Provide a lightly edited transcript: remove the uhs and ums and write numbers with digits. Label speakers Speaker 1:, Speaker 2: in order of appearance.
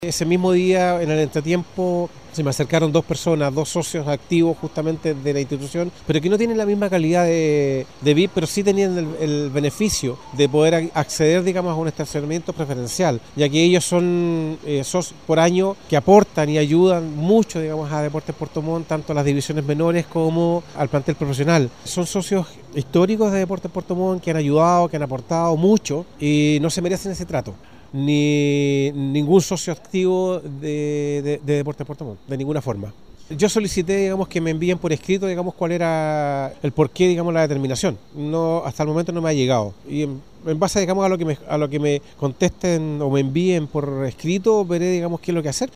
Speaker 1: Ese mismo día, en el entretiempo, se me acercaron dos personas, dos socios activos justamente de la institución, pero que no tienen la misma calidad de VIP, pero sí tenían el beneficio de poder acceder, digamos, a un estacionamiento preferencial, ya que ellos son socios por año que aportan y ayudan mucho, digamos, a Deportes Puerto Montt, tanto a las divisiones menores como al plantel profesional. Son socios históricos de Deportes Puerto Montt que han ayudado, que han aportado mucho y no se merecen ese trato. Ni ningún socio activo de Deportes Puerto Montt, de ninguna forma. Yo solicité, digamos, que me envíen por escrito, digamos, cuál era el porqué, digamos, la determinación. No, hasta el momento no me ha llegado. Y en base, digamos, a lo que me contesten o me envíen por escrito, veré, digamos, qué es lo que hacer.